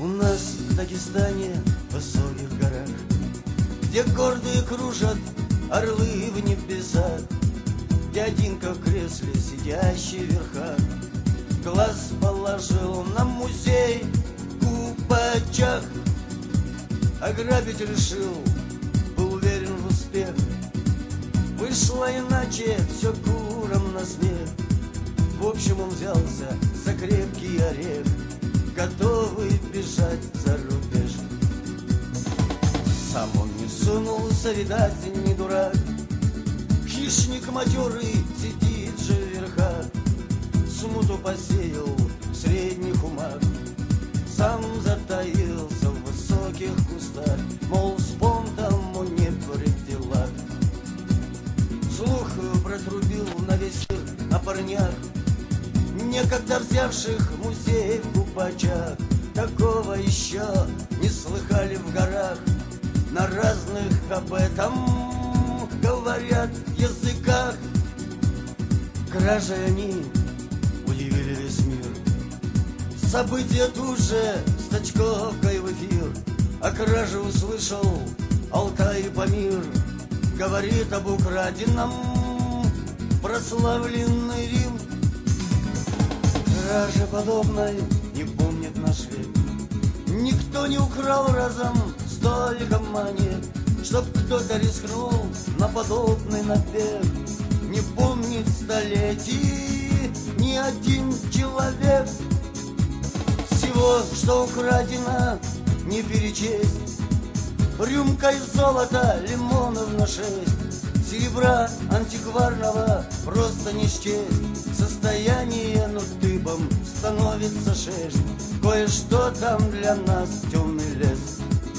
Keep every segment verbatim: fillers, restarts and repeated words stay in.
У нас в Дагестане, в высоких горах, где гордые кружат орлы в небесах, дяденька в кресле, сидящий в верхах, глаз положил на музей в Купачах. Ограбить решил, был уверен в успех. Вышло иначе, все куром на смех. В общем, он взялся за крепкий орех, готовый бежать за рубеж. Сам он не сунулся, видать, не дурак. Хищник матерый сидит же в верхах, смуту посеял в средних умах. Сам затаился в высоких кустах, мол, спон тому не в делах. Слух протрубил на весь мир о парнях, некогда взявших музей в Купачах. Такого еще не слыхали в горах, на разных об этом говорят языках. Кражей они удивили весь мир, события тут же с точковкой в эфир. О краже услышал Алтай и Памир, говорит об украденном прославленный Рим. Краже подобной не помнит наш век, никто не украл разом столько монет, чтоб кто-то рискнул на подобный набег. Не помнит столетий ни один человек. Всего, что украдено, не перечесть. Рюмкой золота, лимонов на шесть, серебра антикварного просто не счесть. Состояние, ну, дыбом становится шесть. Кое-что там для нас темный лес.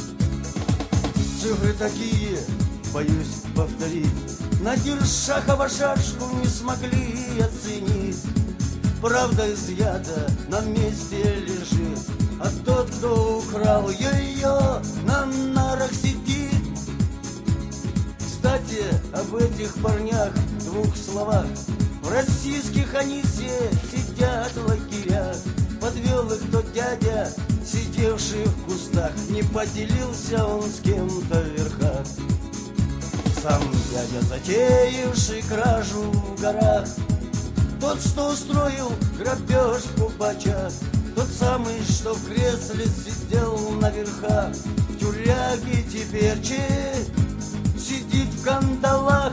Цифры такие, боюсь повторить, на Диршахова шашку не смогли оценить. Правда изъята на месте лежит, а тот, кто украл ее, на нарах сидит. Кстати, об этих парнях в двух словах. В российских они все сидят в лагерях. Подвел их тот дядя, сидевший в кустах, не поделился он с кем-то в верхах. Сам дядя, затеявший кражу в горах, тот, что устроил грабеж в Купачах, тот самый, что в кресле сидел на верхах, в тюряге теперь сидит в кандалах.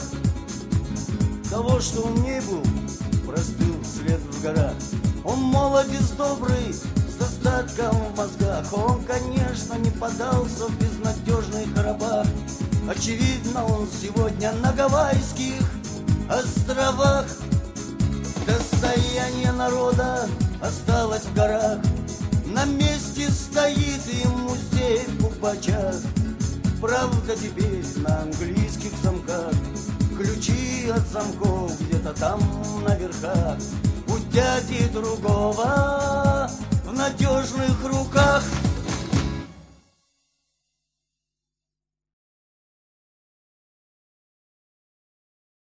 Того, что он не был, простыл след в горах. Он молодец добрый, с достатком в мозгах. Он, конечно, не подался в безнадежных коробах. Очевидно, он сегодня на Гавайских островах. Достояние народа осталось в горах, на месте стоит и музей в Купачах. Правда, теперь на английских замках, ключи от замков где-то там на верхах. У дяди другого в надежных руках.